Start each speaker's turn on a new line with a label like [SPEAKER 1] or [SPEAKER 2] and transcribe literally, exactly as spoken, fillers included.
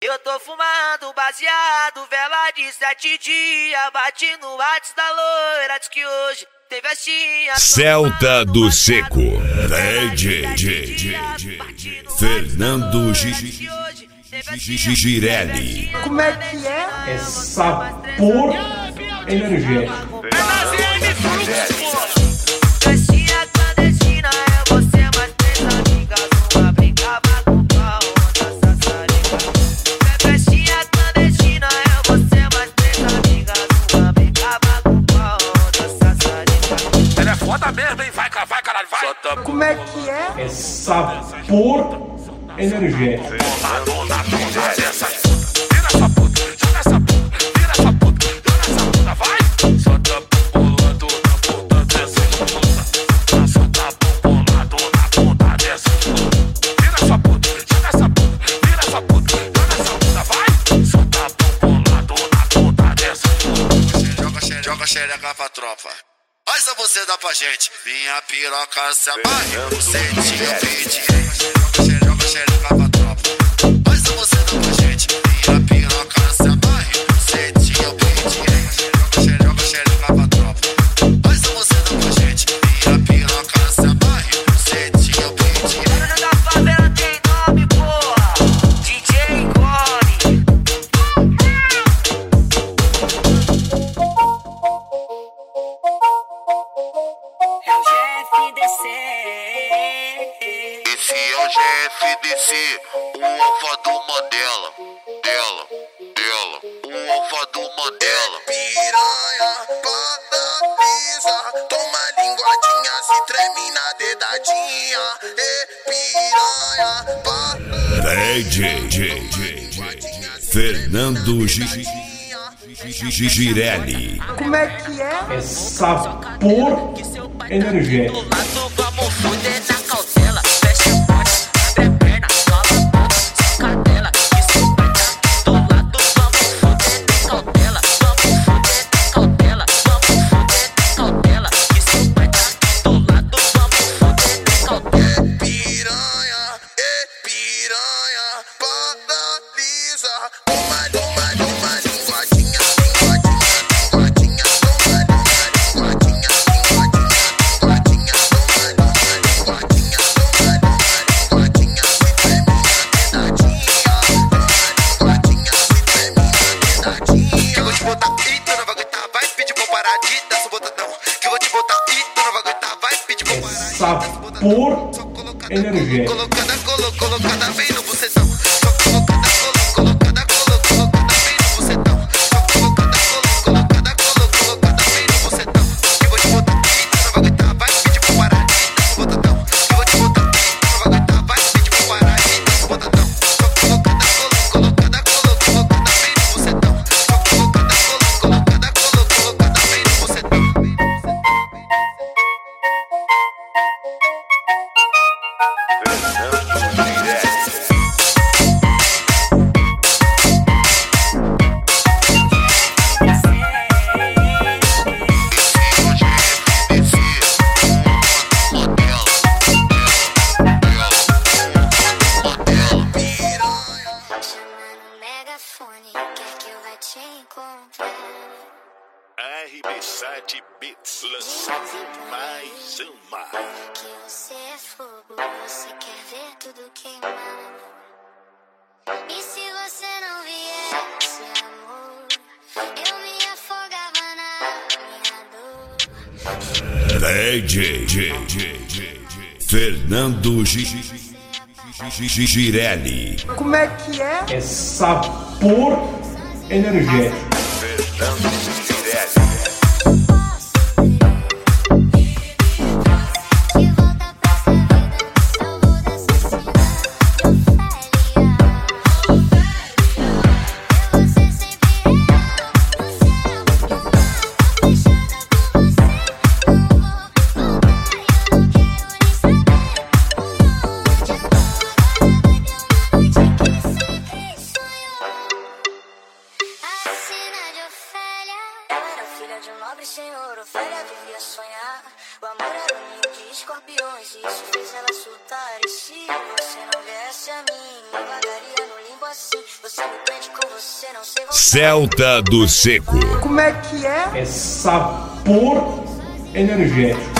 [SPEAKER 1] Eu tô fumando baseado, vela de sete dias. Bati no WhatsApp da loira, diz que hoje tem festinha.
[SPEAKER 2] Celta do Seco, D J Fernando Girelli.
[SPEAKER 3] Como é que é? É sabor energético.
[SPEAKER 1] Festinha clandestina é você mais três amigas. Uma brincava com o pau, outra sassarica. Festinha clandestina é você mais três amigas. Uma brincava com o pau, outra sassarica.
[SPEAKER 4] Ela é foda mesmo, hein? Vai, vai, caralho, vai.
[SPEAKER 3] Como é que é? É sabor energético.
[SPEAKER 4] Vira essa puta, joga essa puta, vira essa puta, joga essa puta, vai. Solta popolado na ponta dessa puta. Solta popolado na ponta dessa puta. Vira essa puta, joga essa puta, vira essa puta, joga essa puta, vai. Solta popolado na ponta dessa puta.
[SPEAKER 5] Joga xereca, joga xereca pra tropa. Faz a você dá pra gente. Minha piroca se amarre, você tinha pedido. Joga xereca pra tropa. Faz a você dá pra gente. Minha piroca se amarre, você tinha pedido. Joga xereca pra tropa. Faz a você dá pra gente. Minha piroca se amarre, você tinha pedido.
[SPEAKER 1] Dona da favela tem nome, porra. D J Cone. É o G F D C.
[SPEAKER 5] Esse é o G F D C, o alfa do Mandela. Dela, dela, o alfa do Mandela. Piranha, bota lisa, toma linguadinha, se treme na dedadinha. E piranha, bota
[SPEAKER 2] D J Fernando Girelli.
[SPEAKER 3] Como é que é? É sabor energético.
[SPEAKER 1] Vamos fuder na cautela. Fecha a porta, abre a perna, cola a boca, soca a tela. Isso vai dar do lado. Vamos fuder na cautela. Vamos fuder na cautela. Vamos fuder na cautela. Isso vai dar do lado. Vamos fuder na cautela.
[SPEAKER 5] piranha, e piranha, bota lisa, toma, toma, toma linguadinha, linguadinha, linguadinha, toma, toma linguadinha, linguadinha, linguadinha, toma, toma linguadinha, toma, toma linguadinha, se treme na dedadinha, toma linguadinha, se treme na dedadinha. Que eu vou te botar e tu não vai aguentar, vai pedir pra parar de dar essa botadão. Que eu vou te botar e tu não vai aguentar, vai pedir pra parar de dar essa
[SPEAKER 3] Sabor energético.
[SPEAKER 5] colocada, colo, colocada bem no bucetão. Só colocada, colo, colocada, colo, colocada bem no bucetão. Só colocada, colo, colocada, colo, colocada bem no bucetão. Que vou te botar aqui, tu não vai aguentar, vai pedir pra parar de dar esse botadão. Que vou te botar aqui, tu não vai aguentar, vai pedir pra parar de dar esse botadão. Só colocada, colo, colocada, colo, colocada bem no bucetão. Só colocada, colo, colocada, colo, colocada bem no bucetão.
[SPEAKER 6] Megafone, quer que eu vá te encontrar?
[SPEAKER 4] R B sete Beats, lançando mais uma.
[SPEAKER 6] Que você é fogo, você quer ver tudo queimar. E se você não viesse, amor, eu me afogava na minha dor.
[SPEAKER 2] D J Fernando Girelli.
[SPEAKER 3] Como é que é? É sabor energético.
[SPEAKER 4] Fernando Girelli.
[SPEAKER 6] De volta pra essa vida, me salvou dessa cena. Você sempre real, você é muito mal. Fechada por você, não vou roubar. Eu não quero nem saber. Um novo de amor, agora vai ter uma noite que sempre sonhou. Assassina de Ofélia. Eu era filha de um nobre senhor. Ofélia vivia sonhar. O amor era um ninho de escorpiões. E isso fez ela surtar. E se você não viesse a mim, eu vagaria no limbo assim. Você me
[SPEAKER 2] Celta do Seco.
[SPEAKER 3] É sabor energético.